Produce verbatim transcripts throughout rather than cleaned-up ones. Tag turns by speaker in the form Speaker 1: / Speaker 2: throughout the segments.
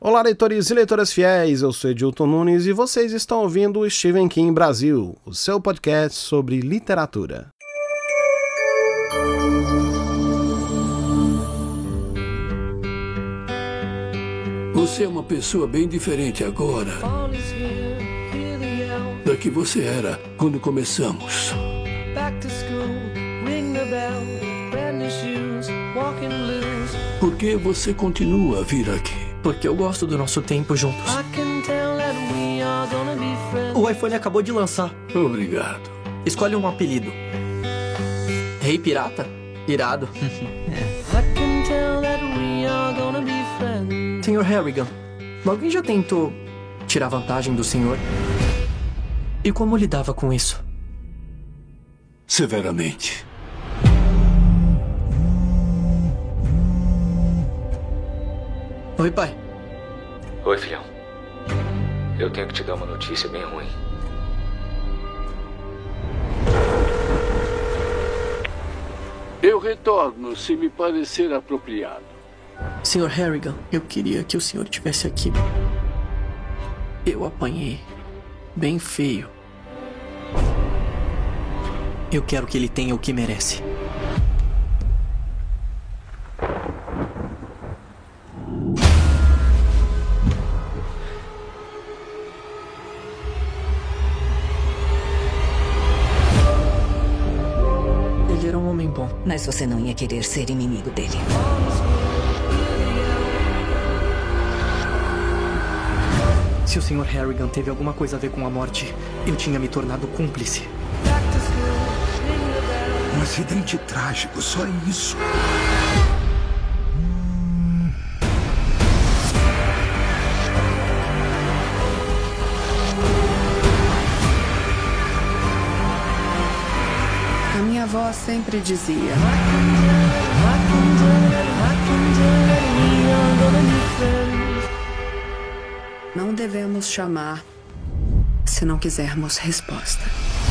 Speaker 1: Olá, leitores e leitoras fiéis, eu sou Edilton Nunes e vocês estão ouvindo o Stephen King Brasil, o seu podcast sobre literatura.
Speaker 2: Você é uma pessoa bem diferente agora da que você era quando começamos. Por que você continua a vir aqui?
Speaker 3: Porque eu gosto do nosso tempo juntos. O iPhone acabou de lançar.
Speaker 2: Obrigado.
Speaker 3: Escolhe um apelido. Rei Pirata? Irado. senhor Harrigan, alguém já tentou tirar vantagem do senhor? E como lidava com isso?
Speaker 2: Severamente.
Speaker 3: Oi, pai.
Speaker 4: Oi, filhão. Eu tenho que te dar uma notícia bem ruim.
Speaker 2: Eu retorno se me parecer apropriado.
Speaker 3: senhor Harrigan, eu queria que o senhor estivesse aqui. Eu apanhei. Bem feio. Eu quero que ele tenha o que merece. Ele era um homem bom.
Speaker 5: Mas você não ia querer ser inimigo dele.
Speaker 3: Se o senhor Harrigan teve alguma coisa a ver com a morte, eu tinha me tornado cúmplice.
Speaker 6: Um acidente trágico, só isso.
Speaker 7: A minha avó sempre dizia: não devemos chamar se não quisermos resposta.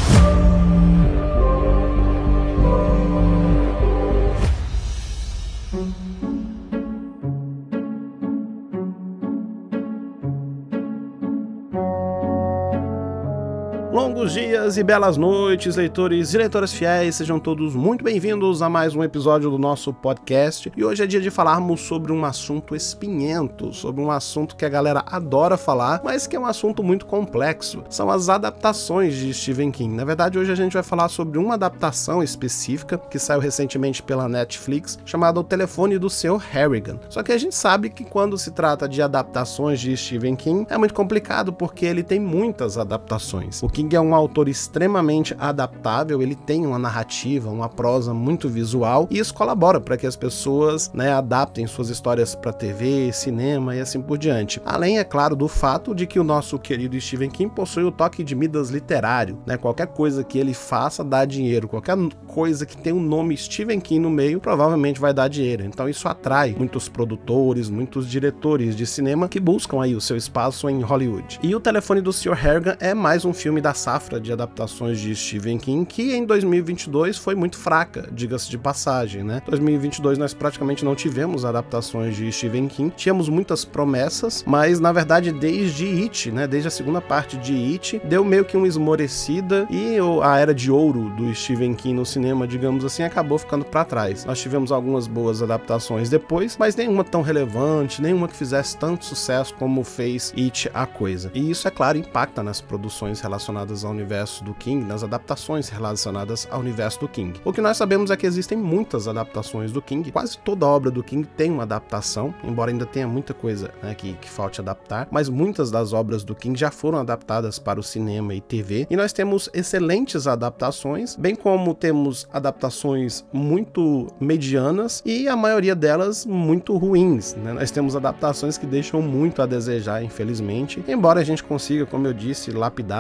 Speaker 1: Longos dias e belas noites, leitores e leitoras fiéis, sejam todos muito bem-vindos a mais um episódio do nosso podcast. E hoje é dia de falarmos sobre um assunto espinhento, sobre um assunto que a galera adora falar, mas que é um assunto muito complexo. São as adaptações de Stephen King. Na verdade, hoje a gente vai falar sobre uma adaptação específica que saiu recentemente pela Netflix, chamada O Telefone do senhor Harrigan. Só que a gente sabe que quando se trata de adaptações de Stephen King, é muito complicado porque ele tem muitas adaptações. O King é um autor extremamente adaptável, ele tem uma narrativa, uma prosa muito visual, e isso colabora para que as pessoas, né, adaptem suas histórias para T V, cinema e assim por diante. Além, é claro, do fato de que o nosso querido Stephen King possui o toque de Midas literário, né? Qualquer coisa que ele faça dá dinheiro, qualquer coisa que tem o nome Stephen King no meio provavelmente vai dar dinheiro. Então isso atrai muitos produtores, muitos diretores de cinema que buscam aí o seu espaço em Hollywood. E O Telefone do senhor Harrigan é mais um filme da safra de adaptações de Stephen King, que em dois mil e vinte e dois foi muito fraca, diga-se de passagem, né? dois mil e vinte e dois nós praticamente não tivemos adaptações de Stephen King, tínhamos muitas promessas, mas na verdade desde It, né, desde a segunda parte de It, deu meio que uma esmorecida e a era de ouro do Stephen King no cinema, digamos assim, acabou ficando para trás. Nós tivemos algumas boas adaptações depois, mas nenhuma tão relevante, nenhuma que fizesse tanto sucesso como fez It, a coisa. E isso, é claro, impacta nas produções relacionadas ao universo do King, nas adaptações relacionadas ao universo do King. O que nós sabemos é que existem muitas adaptações do King, quase toda obra do King tem uma adaptação, embora ainda tenha muita coisa, né, que, que falte adaptar, mas muitas das obras do King já foram adaptadas para o cinema e T V, e nós temos excelentes adaptações, bem como temos adaptações muito medianas e a maioria delas muito ruins, né? Nós temos adaptações que deixam muito a desejar, infelizmente, embora a gente consiga, como eu disse, lapidar, procurar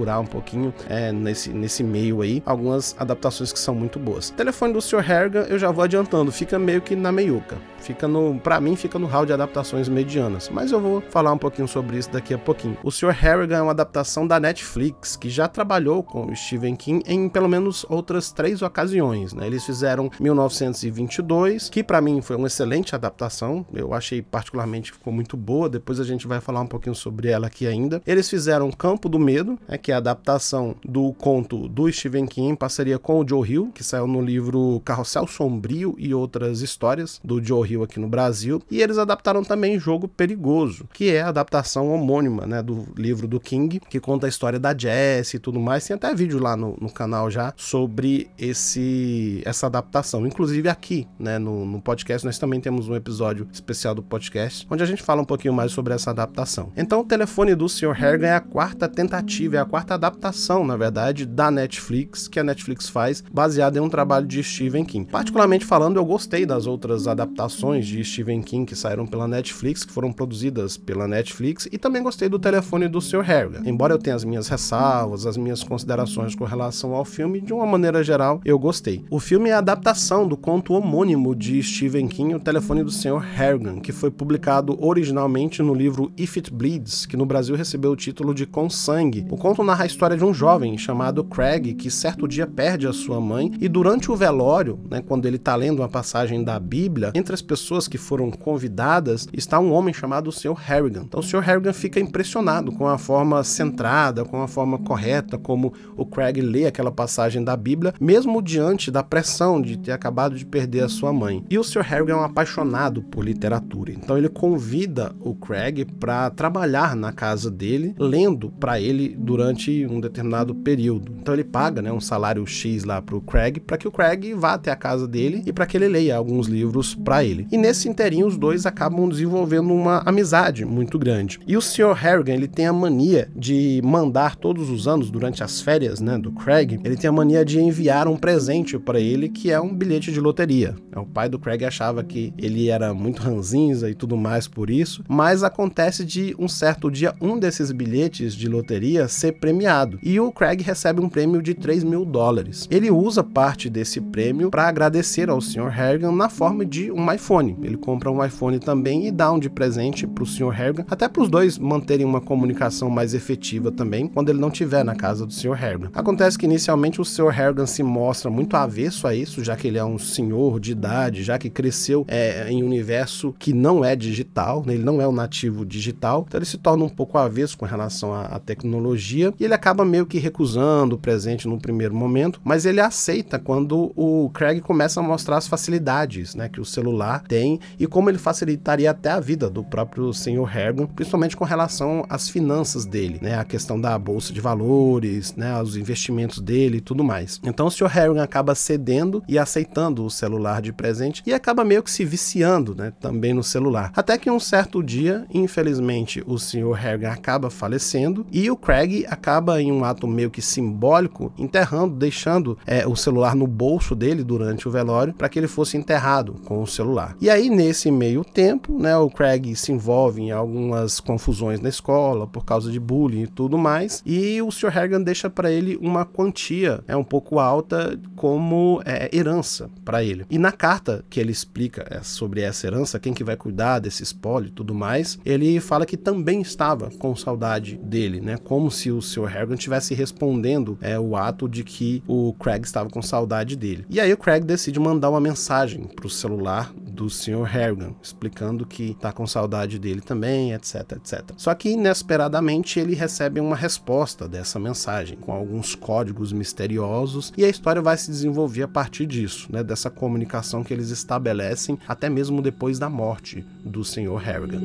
Speaker 1: procurar um pouquinho é, nesse, nesse meio aí, algumas adaptações que são muito boas. O Telefone do senhor Harrigan, eu já vou adiantando, fica meio que na meiuca. Fica no, pra mim, fica no hall de adaptações medianas, mas eu vou falar um pouquinho sobre isso daqui a pouquinho. O senhor Harrigan é uma adaptação da Netflix, que já trabalhou com o Stephen King em pelo menos outras três ocasiões, né? Eles fizeram mil novecentos e vinte e dois, que pra mim foi uma excelente adaptação, eu achei particularmente ficou muito boa, depois a gente vai falar um pouquinho sobre ela aqui ainda. Eles fizeram Campo do Medo, né, que é a adaptação do conto do Stephen King em parceria com o Joe Hill, que saiu no livro Carrossel Sombrio e Outras Histórias, do Joe Hill aqui no Brasil, e eles adaptaram também Jogo Perigoso, que é a adaptação homônima, né, do livro do King, que conta a história da Jessie e tudo mais. Tem até vídeo lá no, no canal já sobre esse, essa adaptação, inclusive aqui, né, no, no podcast nós também temos um episódio especial do podcast, onde a gente fala um pouquinho mais sobre essa adaptação. Então o Telefone do senhor Harrigan é a quarta tentativa, é a quarta adaptação, na verdade, da Netflix, que a Netflix faz, baseada em um trabalho de Stephen King. Particularmente falando, eu gostei das outras adaptações de Stephen King que saíram pela Netflix, que foram produzidas pela Netflix, e também gostei do Telefone do senhor Harrigan. Embora eu tenha as minhas ressalvas, as minhas considerações com relação ao filme, de uma maneira geral, eu gostei. O filme é a adaptação do conto homônimo de Stephen King, O Telefone do senhor Harrigan, que foi publicado originalmente no livro If It Bleeds, que no Brasil recebeu o título de Com Sangue. O conto narra a história de um jovem chamado Craig, que certo dia perde a sua mãe, e durante o velório, né, quando ele está lendo uma passagem da Bíblia, entre as pessoas que foram convidadas está um homem chamado senhor Harrigan. Então o senhor Harrigan fica impressionado com a forma centrada, com a forma correta como o Craig lê aquela passagem da Bíblia, mesmo diante da pressão de ter acabado de perder a sua mãe. E o senhor Harrigan é um apaixonado por literatura, então ele convida o Craig para trabalhar na casa dele, lendo para ele durante um determinado período. Então ele paga, né, um salário X lá para o Craig, para que o Craig vá até a casa dele e para que ele leia alguns livros para ele. E nesse inteirinho os dois acabam desenvolvendo uma amizade muito grande. E o senhor Harrigan, ele tem a mania de mandar todos os anos, durante as férias, né, do Craig, ele tem a mania de enviar um presente para ele, que é um bilhete de loteria. O pai do Craig achava que ele era muito ranzinza e tudo mais por isso, mas acontece de um certo dia um desses bilhetes de loteria ser premiado, e o Craig recebe um prêmio de três mil dólares. Ele usa parte desse prêmio para agradecer ao senhor Harrigan na forma de um iPhone. Ele compra um iPhone também e dá um de presente para o senhor Harrigan, até para os dois manterem uma comunicação mais efetiva também, quando ele não estiver na casa do senhor Harrigan. Acontece que inicialmente o senhor Harrigan se mostra muito avesso a isso, já que ele é um senhor de idade, já que cresceu é, em um universo que não é digital, né? Ele não é um nativo digital, então ele se torna um pouco avesso com relação à, à tecnologia, e ele acaba meio que recusando o presente no primeiro momento, mas ele aceita quando o Craig começa a mostrar as facilidades, né, que o celular tem e como ele facilitaria até a vida do próprio senhor Harrigan, principalmente com relação às finanças dele, né, a questão da bolsa de valores, né, os investimentos dele e tudo mais. Então o senhor Harrigan acaba cedendo e aceitando o celular de presente e acaba meio que se viciando, né, também no celular. Até que um certo dia, infelizmente, o senhor Harrigan acaba falecendo e o Craig acaba, em um ato meio que simbólico, enterrando, deixando é, o celular no bolso dele durante o velório para que ele fosse enterrado com o celular. E aí, nesse meio tempo, né, o Craig se envolve em algumas confusões na escola por causa de bullying e tudo mais, e o senhor Harrigan deixa para ele uma quantia é um pouco alta como é, herança para ele. E na carta que ele explica é, sobre essa herança, quem que vai cuidar desse espólio e tudo mais, ele fala que também estava com saudade dele, né, como se o senhor Harrigan estivesse respondendo é, o ato de que o Craig estava com saudade dele. E aí o Craig decide mandar uma mensagem para o celular do senhor Harrigan, explicando que tá com saudade dele também, etc, etcétera. Só que inesperadamente ele recebe uma resposta dessa mensagem, com alguns códigos misteriosos, e a história vai se desenvolver a partir disso, né, dessa comunicação que eles estabelecem até mesmo depois da morte do senhor Harrigan.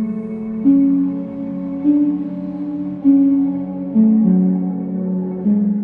Speaker 1: O filme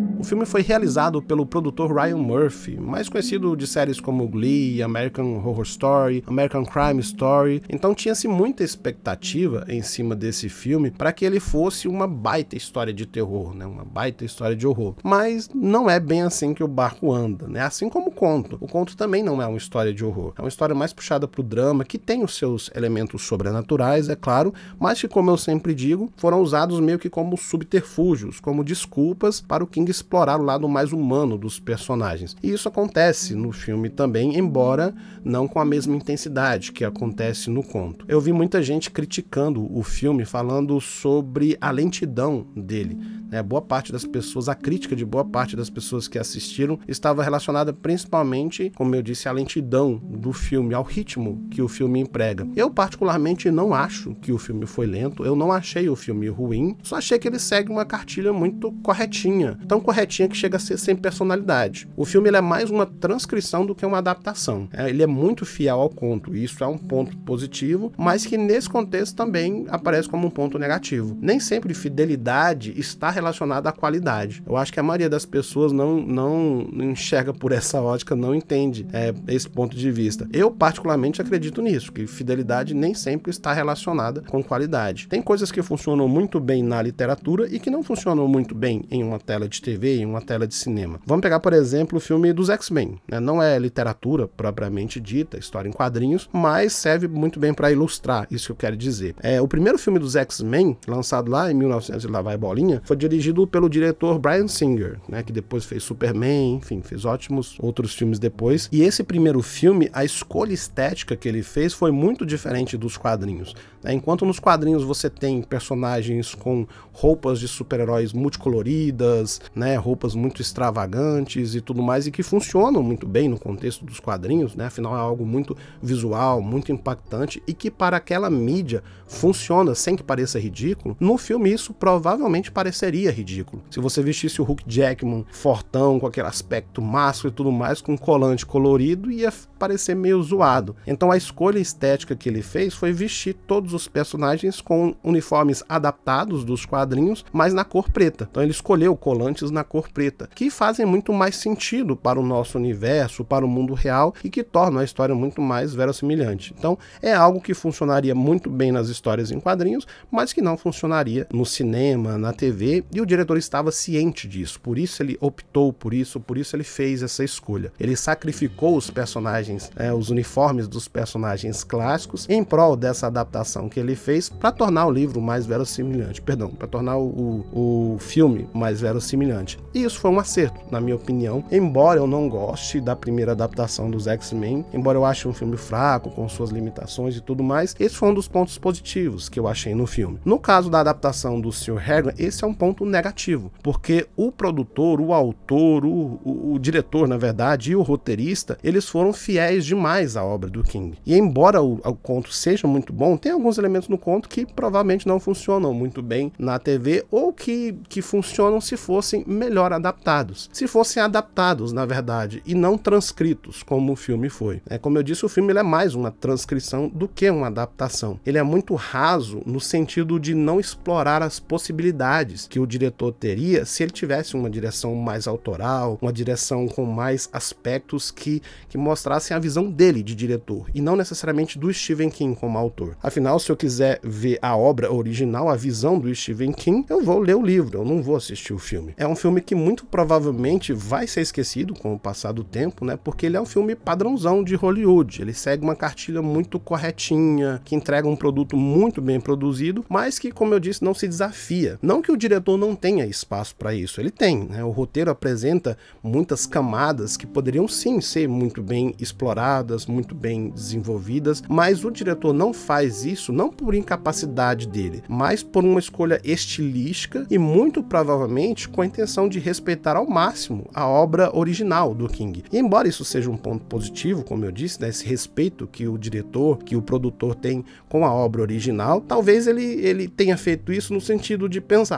Speaker 1: filme foi realizado pelo produtor Ryan Murphy, mais conhecido de séries como Glee, American Horror Story, American Crime Story. Então tinha-se muita expectativa em cima desse filme para que ele fosse uma baita história de terror, né? Uma baita história de horror. Mas não é bem assim que o barco anda, né? Assim como o conto. O conto também não é uma história de horror. É uma história mais puxada para o drama, que tem os seus elementos sobrenaturais, é claro, mas que, como eu sempre digo, foram usados meio que como subterfúgios, como desculpas para o King explorar o lado mais humano dos personagens. E isso acontece no filme também, embora não com a mesma intensidade que acontece no conto. Eu vi muita gente criticando o filme, falando sobre a lentidão dele, né? Boa parte das pessoas, a crítica de boa parte das pessoas que assistiram estava relacionada principalmente, como eu disse, à lentidão do filme, ao ritmo que o filme emprega. Eu particularmente não acho que o filme foi lento, eu não achei o filme ruim, só achei que ele segue uma cartilha muito corretinha, tão corretinha que chega a ser sem personalidade. O filme ele é mais uma transcrição do que uma adaptação, é, ele é muito fiel ao conto, e isso é um ponto positivo, mas que nesse contexto também aparece como um ponto negativo. Nem sempre fidelidade está relacionada à qualidade. Eu acho que a maioria das pessoas não, não enxerga por essa ótica, não entende é, esse ponto de vista. Eu particularmente acredito nisso, que fidelidade nem sempre está relacionada com qualidade. Tem coisas que funcionam muito bem na literatura e que não funcionam muito bem em uma tela de T V, em uma tela de cinema. Vamos pegar, por exemplo, o filme dos X-Men, né? Não é literatura propriamente dita, história em quadrinhos, mas serve muito bem para ilustrar isso que eu quero dizer. É, o primeiro filme dos X-Men, lançado lá em mil e novecentos e lá vai bolinha, foi dirigido pelo diretor Bryan Singer, né? Que depois fez Superman, enfim, fez ótimos outros filmes depois. E esse primeiro filme, a escolha estética que ele fez foi muito diferente dos quadrinhos, né? Enquanto nos quadrinhos você tem personagens com roupas de super-heróis multicoloridas, né? Roupas muito extravagantes e tudo mais, e que funcionam muito bem no contexto dos quadrinhos, né? Afinal é algo muito visual, muito impactante e que para aquela mídia funciona sem que pareça ridículo. No filme isso provavelmente pareceria ridículo. Se você vestisse o Hugh Jackman fortão, com aquele aspecto másculo e tudo mais, com um colante colorido, ia parecer meio zoado. Então a escolha estética que ele fez foi vestir todos os personagens com uniformes adaptados dos quadrinhos, mas na cor preta. Então ele escolheu colantes na cor preta, que fazem muito mais sentido para o nosso universo, para o mundo real, e que tornam a história muito mais verossimilhante. Então é algo que funcionaria muito bem nas histórias em quadrinhos, mas que não funcionaria no cinema, na T V, e o diretor estava ciente disso, por isso ele optou por isso, por isso ele fez essa escolha. Ele sacrificou os personagens, é, os uniformes dos personagens clássicos em prol dessa adaptação que ele fez para tornar o livro mais verossimilhante, perdão, para tornar o, o filme mais verossimilhante. E isso foi um acerto, na minha opinião, embora eu não goste da primeira adaptação dos X-Men, embora eu ache um filme fraco, com suas limitações e tudo mais, esse foi um dos pontos positivos que eu achei no filme. No caso da adaptação do senhor Harrigan, esse é um ponto negativo, porque o produtor, o autor, o, o, o diretor, na verdade, e o roteirista, eles foram fiéis demais à obra do King. E embora o, o conto seja muito bom, tem alguns elementos no conto que provavelmente não funcionam muito bem na T V, ou que, que funcionam se fossem melhor adaptados. Se fossem adaptados, na verdade, e não transcritos, como o filme foi. É, como eu disse, o filme ele é mais uma transcrição do que uma adaptação. Ele é muito raso no sentido de não explorar as possibilidades que o diretor teria se ele tivesse uma direção mais autoral, uma direção com mais aspectos que, que mostrassem a visão dele de diretor, e não necessariamente do Stephen King como autor. Afinal, se eu quiser ver a obra original, a visão do Stephen King, eu vou ler o livro, eu não vou assistir o filme. É um filme que muito provavelmente vai ser esquecido com o passar do tempo, né? Porque ele é um filme padrãozão de Hollywood. Ele segue uma cartilha muito corretinha, que entrega um produto muito bem produzido, mas que, como eu disse, não se desafia. Não que o diretor não tenha espaço para isso, ele tem, né? O roteiro apresenta muitas camadas que poderiam sim ser muito bem exploradas, muito bem desenvolvidas, mas o diretor não faz isso não por incapacidade dele, mas por uma escolha estilística e muito provavelmente com a intenção de respeitar ao máximo a obra original do King. E embora isso seja um ponto positivo, como eu disse, né, esse respeito que o diretor, que o produtor tem com a obra original, talvez ele, ele tenha feito isso no sentido de pensar, bom, se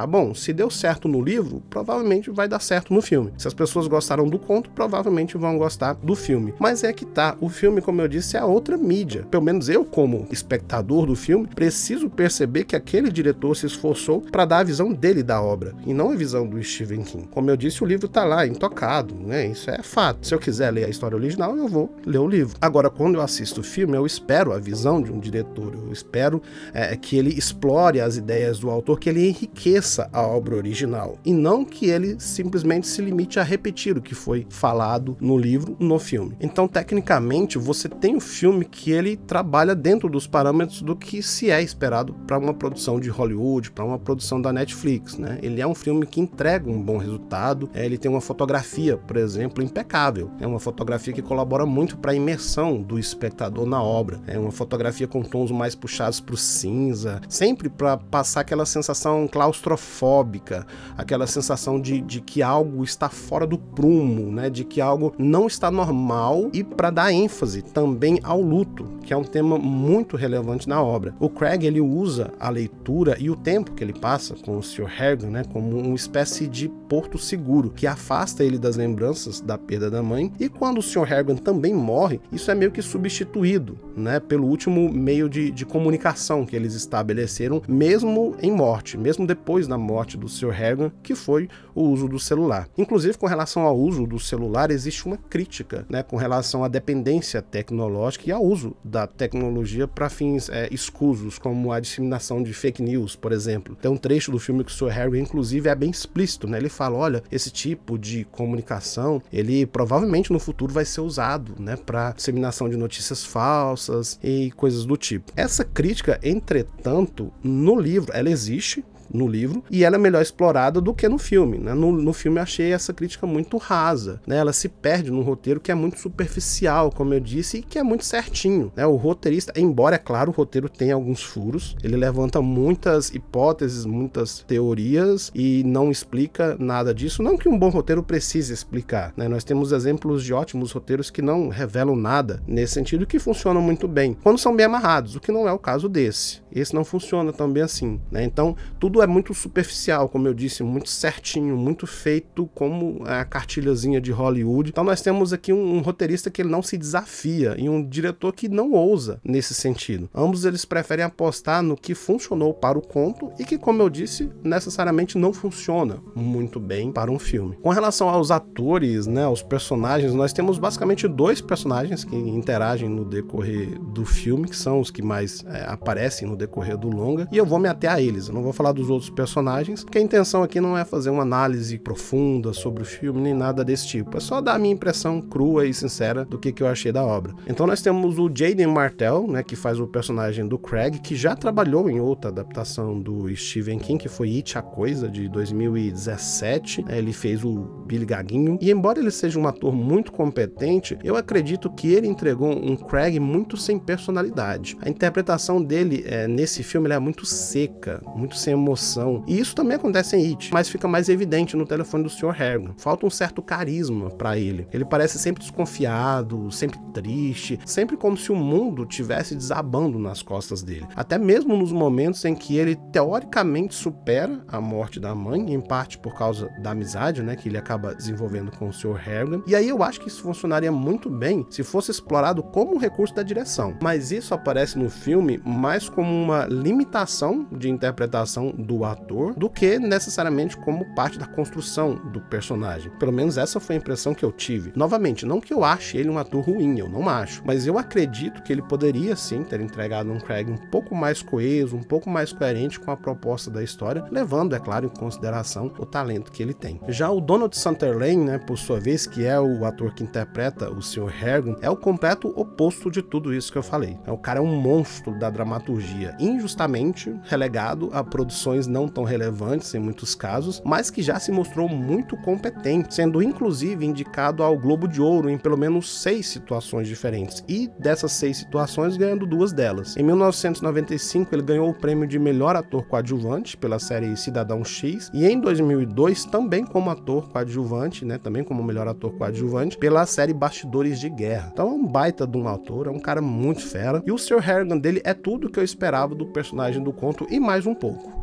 Speaker 1: se deu certo no livro, provavelmente vai dar certo no filme. Se as pessoas gostaram do conto, provavelmente vão gostar do filme. Mas é que tá, o filme, como eu disse, é outra mídia. Pelo menos eu, como espectador do filme, preciso perceber que aquele diretor se esforçou para dar a visão dele da obra, e não a visão do Stephen King. Como eu disse, o livro tá lá, intocado, né? Isso é fato. Se eu quiser ler a história original, eu vou ler o livro. Agora, quando eu assisto o filme, eu espero a visão de um diretor, eu espero é, que ele explore as ideias do autor, que ele enriqueça a obra original, e não que ele simplesmente se limite a repetir o que foi falado no livro, no filme. Então, tecnicamente, você tem um filme que ele trabalha dentro dos parâmetros do que se é esperado para uma produção de Hollywood, para uma produção da Netflix, né? Ele é um filme que entrega um bom resultado, é, ele tem uma fotografia, por exemplo, impecável. É uma fotografia que colabora muito para a imersão do espectador na obra. É uma fotografia com tons mais puxados para o cinza, sempre para passar aquela sensação claustrofóbica, aquela sensação de, de que algo está fora do prumo, né? De que algo não está normal, e para dar ênfase também ao luto, que é um tema muito relevante na obra. O Craig, ele usa a leitura e o tempo que ele passa com o senhor Harrigan, né, como uma espécie de porto seguro, que afasta ele das lembranças da perda da mãe, e quando o senhor Harrigan também morre, isso é meio que substituído, né, pelo último meio de, de comunicação que eles estabeleceram, mesmo em morte, mesmo depois da morte do senhor Harrigan, que foi o uso do celular. Inclusive, com relação ao uso do celular, existe uma crítica, né, com relação à dependência tecnológica e ao uso da tecnologia para fins é, escusos, como a disseminação de fake news, por exemplo. Tem um trecho do filme que o senhor Harry, inclusive, é bem explícito, né? Ele fala, olha, esse tipo de comunicação, ele provavelmente no futuro vai ser usado, né, para disseminação de notícias falsas e coisas do tipo. Essa crítica, entretanto, no livro, ela existe, no livro, e ela é melhor explorada do que no filme, né? No, no filme eu achei essa crítica muito rasa, né? Ela se perde num roteiro que é muito superficial, como eu disse, e que é muito certinho, né? O roteirista, embora, é claro, o roteiro tem alguns furos, ele levanta muitas hipóteses, muitas teorias e não explica nada disso, não que um bom roteiro precise explicar, né? Nós temos exemplos de ótimos roteiros que não revelam nada nesse sentido, que funcionam muito bem, quando são bem amarrados, o que não é o caso desse. Esse não funciona tão bem assim, né? Então, tudo é muito superficial, como eu disse, muito certinho, muito feito como a cartilhazinha de Hollywood. Então nós temos aqui um, um roteirista que ele não se desafia e um diretor que não ousa nesse sentido. Ambos eles preferem apostar no que funcionou para o conto e que, como eu disse, necessariamente não funciona muito bem para um filme. Com relação aos atores, né, aos personagens, nós temos basicamente dois personagens que interagem no decorrer do filme, que são os que mais é, aparecem no decorrer do longa, e eu vou me ater a eles, eu não vou falar dos outros personagens, porque a intenção aqui não é fazer uma análise profunda sobre o filme, nem nada desse tipo, é só dar a minha impressão crua e sincera do que, que eu achei da obra. Então nós temos o Jaden Martell, né, que faz o personagem do Craig, que já trabalhou em outra adaptação do Stephen King, que foi It, a Coisa, de dois mil e dezessete, né, ele fez o Billy Gaguinho, e embora ele seja um ator muito competente, eu acredito que ele entregou um Craig muito sem personalidade. A interpretação dele é, nesse filme, ele é muito seca, muito sem emoção, e isso também acontece em It, mas fica mais evidente no telefone do senhor Harrigan. Falta um certo carisma para ele. Ele parece sempre desconfiado, sempre triste, sempre como se o mundo tivesse desabando nas costas dele. Até mesmo nos momentos em que ele teoricamente supera a morte da mãe, em parte por causa da amizade, né, que ele acaba desenvolvendo com o senhor Harrigan. E aí eu acho que isso funcionaria muito bem se fosse explorado como um recurso da direção. Mas isso aparece no filme mais como uma limitação de interpretação do ator do que necessariamente como parte da construção do personagem. Pelo menos essa foi a impressão que eu tive. Novamente, não que eu ache ele um ator ruim, eu não acho, mas eu acredito que ele poderia sim ter entregado um Craig um pouco mais coeso, um pouco mais coerente com a proposta da história, levando, é claro, em consideração o talento que ele tem. Já o Donald Sutherland, né, por sua vez, que é o ator que interpreta o senhor Harrigan, é o completo oposto de tudo isso que eu falei. O cara é um monstro da dramaturgia, injustamente relegado a produções não tão relevantes em muitos casos, mas que já se mostrou muito competente, sendo inclusive indicado ao Globo de Ouro em pelo menos seis situações diferentes, e dessas seis situações ganhando duas delas. Em mil novecentos e noventa e cinco ele ganhou o prêmio de melhor ator coadjuvante pela série Cidadão X, e em dois mil e dois também como ator coadjuvante, né, também como melhor ator coadjuvante pela série Bastidores de Guerra. Então é um baita de um ator, é um cara muito fera, e o senhor Harrigan dele é tudo que eu esperava do personagem do conto e mais um pouco.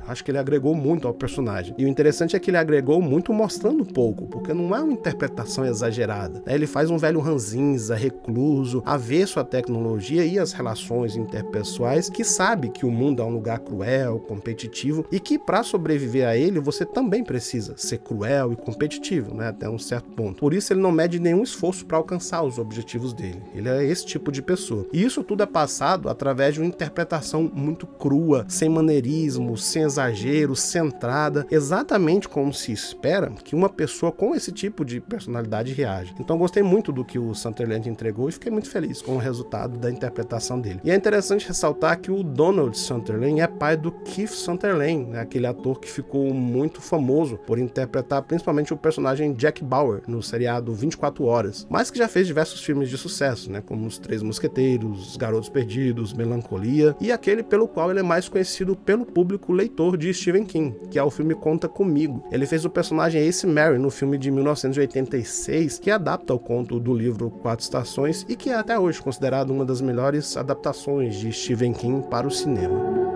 Speaker 1: Acho que ele agregou muito ao personagem. E o interessante é que ele agregou muito mostrando pouco, porque não é uma interpretação exagerada. Ele faz um velho ranzinza, recluso, avesso à tecnologia e às relações interpessoais, que sabe que o mundo é um lugar cruel, competitivo, e que para sobreviver a ele, você também precisa ser cruel e competitivo, né, até um certo ponto. Por isso ele não mede nenhum esforço para alcançar os objetivos dele. Ele é esse tipo de pessoa. E isso tudo é passado através de uma interpretação muito crua, sem maneirismo, sem exagero, centrada, exatamente como se espera que uma pessoa com esse tipo de personalidade reage. Então gostei muito do que o Sutherland entregou e fiquei muito feliz com o resultado da interpretação dele. E é interessante ressaltar que o Donald Sutherland é pai do Keith Sutherland, né, aquele ator que ficou muito famoso por interpretar principalmente o personagem Jack Bauer no seriado vinte e quatro horas, mas que já fez diversos filmes de sucesso, né, como Os Três Mosqueteiros, Os Garotos Perdidos, Melancolia, e aquele pelo qual ele é mais conhecido pelo público leitor de Stephen King, que é o filme Conta Comigo. Ele fez o personagem Ace Mary no filme de mil novecentos e oitenta e seis, que adapta o conto do livro Quatro Estações e que é até hoje considerado uma das melhores adaptações de Stephen King para o cinema.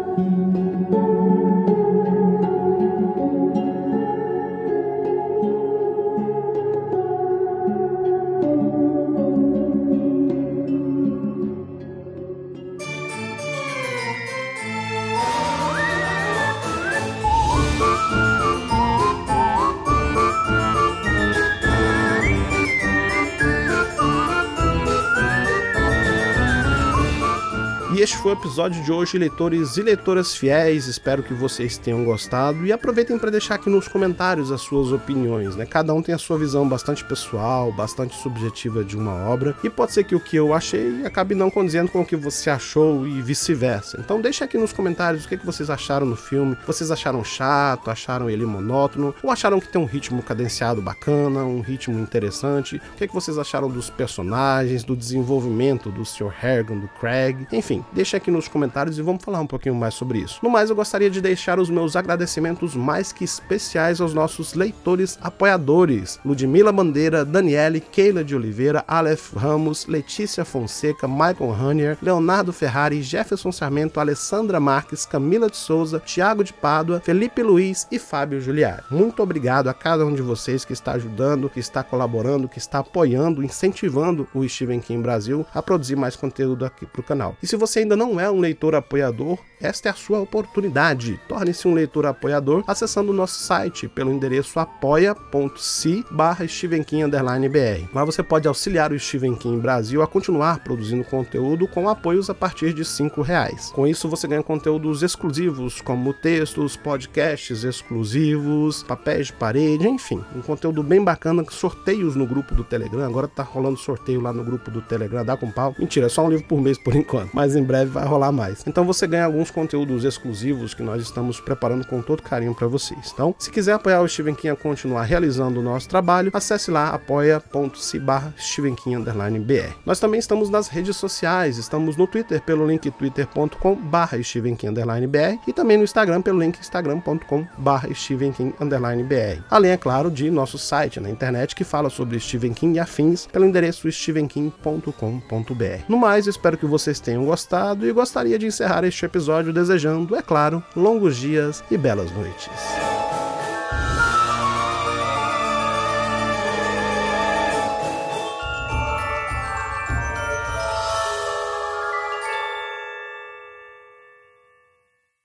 Speaker 1: E este foi o episódio de hoje, leitores e leitoras fiéis. Espero que vocês tenham gostado e aproveitem para deixar aqui nos comentários as suas opiniões, né? Cada um tem a sua visão bastante pessoal, bastante subjetiva de uma obra, e pode ser que o que eu achei acabe não condizendo com o que você achou e vice-versa. Então deixa aqui nos comentários o que vocês acharam no filme. Vocês acharam chato, acharam ele monótono, ou acharam que tem um ritmo cadenciado bacana, um ritmo interessante? O que vocês acharam dos personagens, do desenvolvimento do senhor Harrigan, do Craig, enfim. Deixa aqui nos comentários e vamos falar um pouquinho mais sobre isso. No mais, eu gostaria de deixar os meus agradecimentos mais que especiais aos nossos leitores apoiadores: Ludmila Bandeira, Daniele, Keila de Oliveira, Aleph Ramos, Letícia Fonseca, Michael Hanier, Leonardo Ferrari, Jefferson Sarmento, Alessandra Marques, Camila de Souza, Thiago de Pádua, Felipe Luiz e Fábio Giuliari. Muito obrigado a cada um de vocês que está ajudando, que está colaborando, que está apoiando, incentivando o Stephen King Brasil a produzir mais conteúdo aqui para o canal. E se você ainda não é um leitor apoiador, esta é a sua oportunidade. Torne-se um leitor apoiador acessando o nosso site pelo endereço apoia.se barra Stephen King underline br. Lá você pode auxiliar o Stephen King Brasil a continuar produzindo conteúdo com apoios a partir de cinco reais. Com isso você ganha conteúdos exclusivos como textos, podcasts exclusivos, papéis de parede, enfim, um conteúdo bem bacana, sorteios no grupo do Telegram. Agora tá rolando sorteio lá no grupo do Telegram, dá com pau. Mentira, é só um livro por mês por enquanto, mas em breve vai rolar mais. Então você ganha alguns conteúdos exclusivos que nós estamos preparando com todo carinho para vocês. Então, se quiser apoiar o Stephen King a continuar realizando o nosso trabalho, acesse lá apoia.se barra Stephen King underline br. Nós também estamos nas redes sociais, estamos no Twitter pelo link twitter.com barra Stephen King underline br e também no Instagram pelo link instagram.com barra Stephen King underline br. Além, é claro, de nosso site na internet que fala sobre Stephen King e afins pelo endereço stephen king ponto com ponto br. No mais, espero que vocês tenham gostado e gostaria de encerrar este episódio desejando, é claro, longos dias e belas noites.